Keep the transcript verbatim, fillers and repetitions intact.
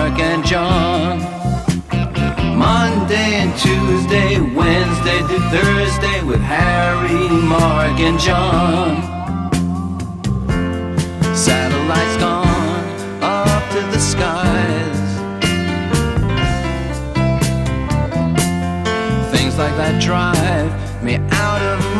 Mark and John. Monday and Tuesday, Wednesday to Thursday with Harry, Mark and John. Satellites gone up to the skies. Things like that drive me out of